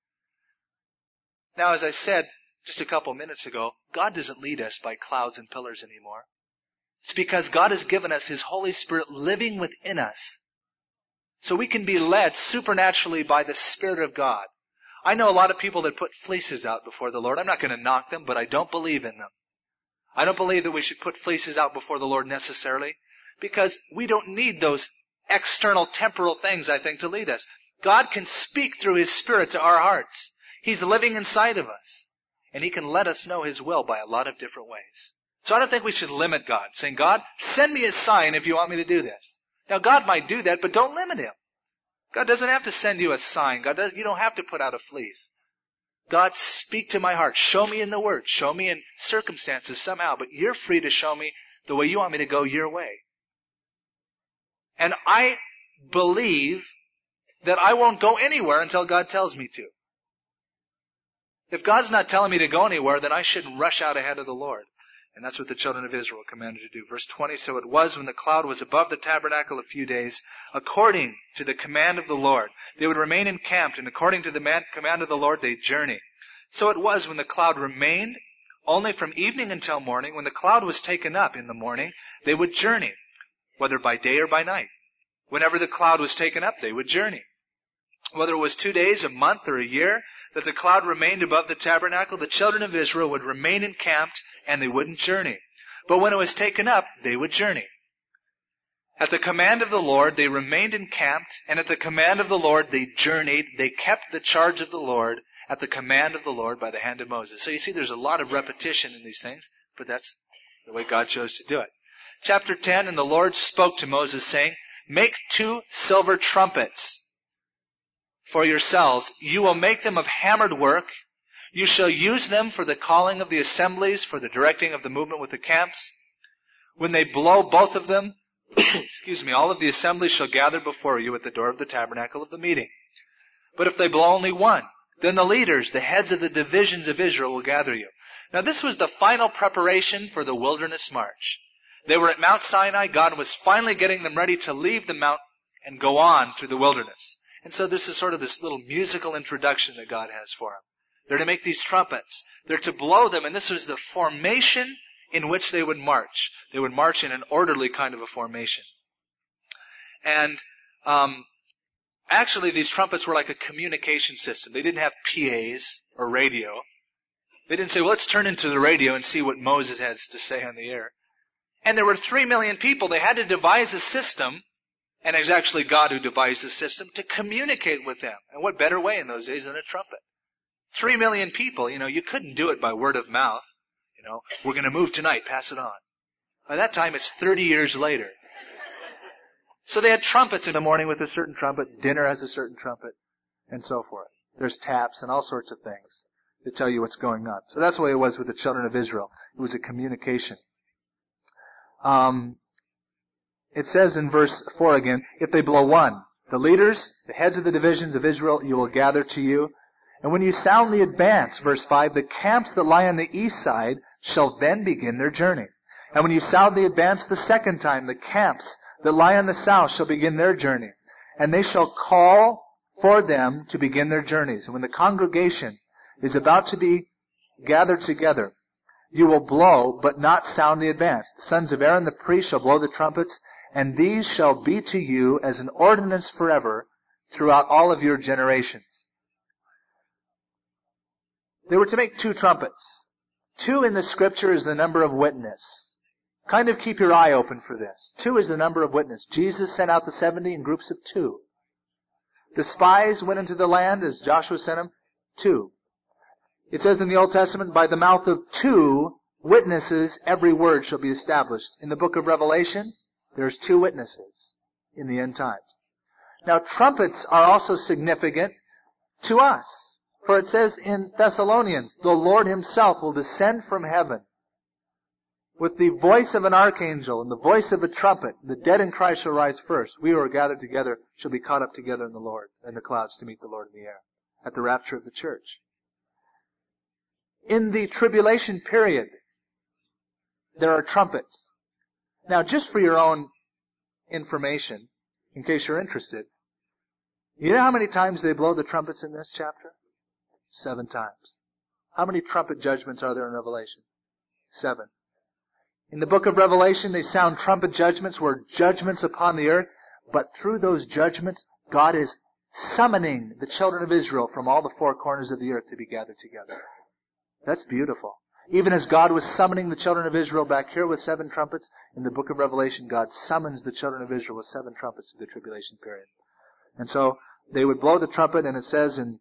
Now, as I said just a couple minutes ago, God doesn't lead us by clouds and pillars anymore. It's because God has given us His Holy Spirit living within us. So we can be led supernaturally by the Spirit of God. I know a lot of people that put fleeces out before the Lord. I'm not going to knock them, but I don't believe in them. I don't believe that we should put fleeces out before the Lord necessarily, because we don't need those external temporal things, I think, to lead us. God can speak through His Spirit to our hearts. He's living inside of us. And He can let us know His will by a lot of different ways. So I don't think we should limit God, saying, God, send me a sign if you want me to do this. Now God might do that, but don't limit Him. God doesn't have to send you a sign. You don't have to put out a fleece. God, speak to my heart. Show me in the Word. Show me in circumstances somehow. But you're free to show me the way you want me to go your way. And I believe that I won't go anywhere until God tells me to. If God's not telling me to go anywhere, then I shouldn't rush out ahead of the Lord. And that's what the children of Israel were commanded to do. Verse 20, so it was when the cloud was above the tabernacle a few days, according to the command of the Lord. They would remain encamped, and according to the command of the Lord, they journeyed. So it was when the cloud remained only from evening until morning. When the cloud was taken up in the morning, they would journey, whether by day or by night. Whenever the cloud was taken up, they would journey. Whether it was 2 days, a month, or a year that the cloud remained above the tabernacle, the children of Israel would remain encamped and they wouldn't journey. But when it was taken up, they would journey. At the command of the Lord, they remained encamped, and at the command of the Lord, they journeyed. They kept the charge of the Lord at the command of the Lord by the hand of Moses. So you see, there's a lot of repetition in these things, but that's the way God chose to do it. Chapter 10, and the Lord spoke to Moses, saying, make 2 silver trumpets for yourselves. You will make them of hammered work. You shall use them for the calling of the assemblies, for the directing of the movement with the camps. When they blow both of them, all of the assemblies shall gather before you at the door of the tabernacle of the meeting. But if they blow only one, then the leaders, the heads of the divisions of Israel, will gather you. Now this was the final preparation for the wilderness march. They were at Mount Sinai. God was finally getting them ready to leave the mount and go on through the wilderness. And so this is sort of this little musical introduction that God has for them. They're to make these trumpets. They're to blow them, and this was the formation in which they would march. They would march in an orderly kind of a formation. And actually these trumpets were like a communication system. They didn't have PAs or radio. They didn't say, well, let's turn into the radio and see what Moses has to say on the air. And there were 3 million people. They had to devise a system, and it's actually God who devised the system, to communicate with them. And what better way in those days than a trumpet? 3 million people, you couldn't do it by word of mouth. We're going to move tonight, pass it on. By that time, it's 30 years later. So they had trumpets in the morning with a certain trumpet, dinner has a certain trumpet, and so forth. There's taps and all sorts of things to tell you what's going on. So that's the way it was with the children of Israel. It was a communication. It says in verse 4 again, if they blow one, the leaders, the heads of the divisions of Israel, you will gather to you. And when you sound the advance, verse 5, the camps that lie on the east side shall then begin their journey. And when you sound the advance the second time, the camps that lie on the south shall begin their journey. And they shall call for them to begin their journeys. And when the congregation is about to be gathered together, you will blow, but not sound the advance. The sons of Aaron the priest shall blow the trumpets, and these shall be to you as an ordinance forever throughout all of your generations. They were to make 2 trumpets. 2 in the Scripture is the number of witness. Kind of keep your eye open for this. 2 is the number of witness. Jesus sent out the 70 in groups of 2. The spies went into the land as Joshua sent them. 2. It says in the Old Testament, by the mouth of 2 witnesses, every word shall be established. In the book of Revelation, there's 2 witnesses in the end times. Now, trumpets are also significant to us. For it says in Thessalonians, the Lord Himself will descend from heaven with the voice of an archangel and the voice of a trumpet. The dead in Christ shall rise first. We who are gathered together shall be caught up together in the Lord, in the clouds to meet the Lord in the air, at the rapture of the church. In the tribulation period, there are trumpets. Now, just for your own information, in case you're interested, you know how many times they blow the trumpets in this chapter? 7 times. How many trumpet judgments are there in Revelation? 7. In the book of Revelation, they sound trumpet judgments, were judgments upon the earth, but through those judgments, God is summoning the children of Israel from all the 4 corners of the earth to be gathered together. That's beautiful. Even as God was summoning the children of Israel back here with 7 trumpets, in the book of Revelation, God summons the children of Israel with 7 trumpets through the tribulation period. And so, they would blow the trumpet, and it says in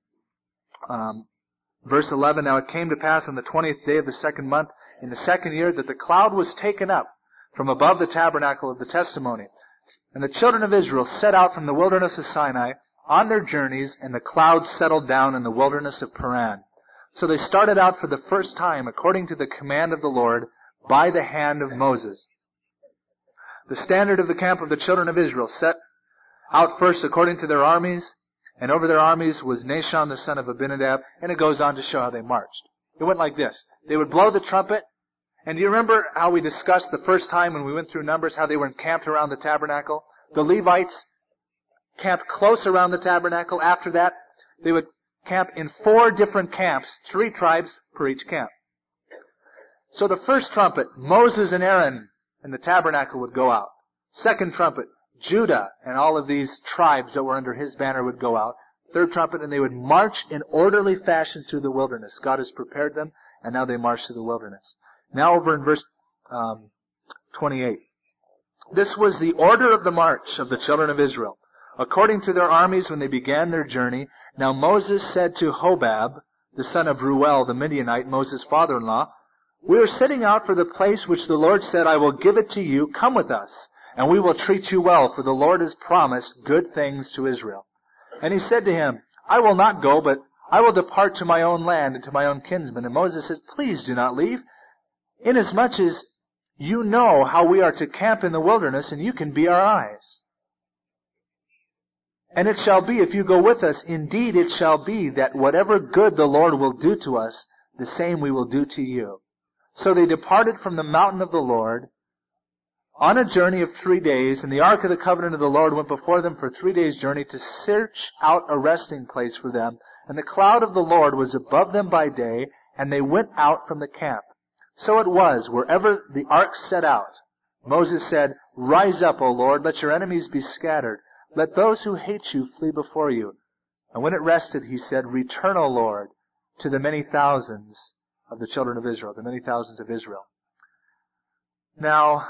verse 11, now it came to pass on the 20th day of the 2nd month, in the 2nd year, that the cloud was taken up from above the tabernacle of the testimony. And the children of Israel set out from the wilderness of Sinai on their journeys, and the cloud settled down in the wilderness of Paran. So they started out for the first time, according to the command of the Lord, by the hand of Moses. The standard of the camp of the children of Israel set out first according to their armies, and over their armies was Nashon the son of Abinadab, and it goes on to show how they marched. It went like this. They would blow the trumpet, And do you remember how we discussed the first time when we went through Numbers, how they were encamped around the tabernacle? The Levites camped close around the tabernacle. After that, they would camp in 4 different camps, 3 tribes per each camp. So the first trumpet, Moses and Aaron and the tabernacle would go out. Second trumpet, Judah and all of these tribes that were under his banner would go out. Third trumpet, and they would march in orderly fashion through the wilderness. God has prepared them, and now they march through the wilderness. Now over in verse 28. This was the order of the march of the children of Israel, according to their armies when they began their journey. Now Moses said to Hobab, the son of Ruel, the Midianite, Moses' father-in-law, "We are setting out for the place which the Lord said, I will give it to you. Come with us, and we will treat you well, for the Lord has promised good things to Israel." And he said to him, "I will not go, but I will depart to my own land and to my own kinsmen." And Moses said, "Please do not leave, inasmuch as you know how we are to camp in the wilderness, and you can be our eyes. And it shall be, if you go with us, indeed it shall be that whatever good the Lord will do to us, the same we will do to you." So they departed from the mountain of the Lord on a journey of 3 days, and the ark of the covenant of the Lord went before them for 3 days' journey to search out a resting place for them. And the cloud of the Lord was above them by day, and they went out from the camp. So it was, wherever the ark set out, Moses said, "Rise up, O Lord, let your enemies be scattered. Let those who hate you flee before you." And when it rested, he said, "Return, O Lord, to the many thousands of the children of Israel," the many thousands of Israel. Now,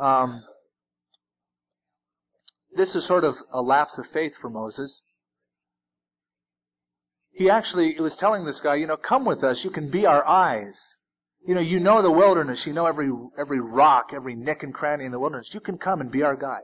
this is sort of a lapse of faith for Moses. He actually was telling this guy, come with us, you can be our eyes. You know the wilderness, you know every rock, every nick and cranny in the wilderness. You can come and be our guide.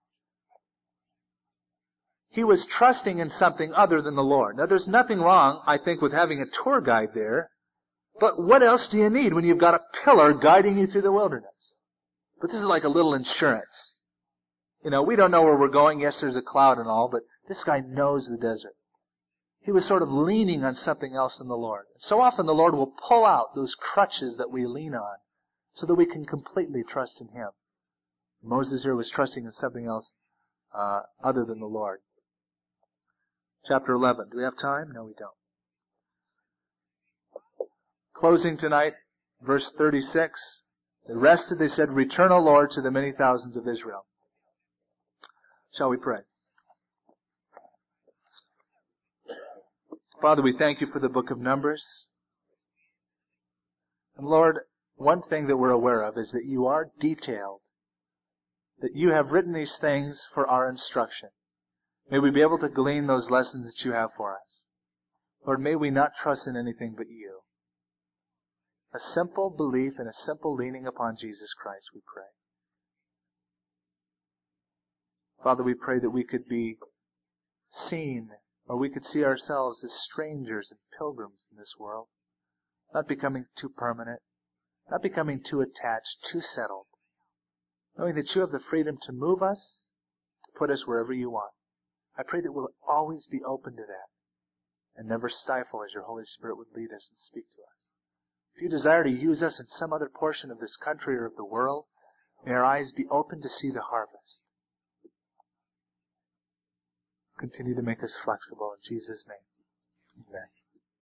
He was trusting in something other than the Lord. Now there's nothing wrong, I think, with having a tour guide there. But what else do you need when you've got a pillar guiding you through the wilderness? But this is like a little insurance. We don't know where we're going. Yes, there's a cloud and all, but this guy knows the desert. He was sort of leaning on something else than the Lord. So often the Lord will pull out those crutches that we lean on so that we can completely trust in Him. Moses here was trusting in something else other than the Lord. Chapter 11. Do we have time? No, we don't. Closing tonight, verse 36. They rested, they said, "Return, O Lord, to the many thousands of Israel." Shall we pray? Father, we thank you for the book of Numbers. And Lord, one thing that we're aware of is that you are detailed, that you have written these things for our instruction. May we be able to glean those lessons that you have for us. Lord, may we not trust in anything but you. A simple belief and a simple leaning upon Jesus Christ, we pray. Father, we pray that we could be seen, or we could see ourselves as strangers and pilgrims in this world, not becoming too permanent, not becoming too attached, too settled, knowing that you have the freedom to move us, to put us wherever you want. I pray that we'll always be open to that and never stifle as your Holy Spirit would lead us and speak to us. If you desire to use us in some other portion of this country or of the world, may our eyes be open to see the harvest. Continue to make us flexible in Jesus' name. Amen.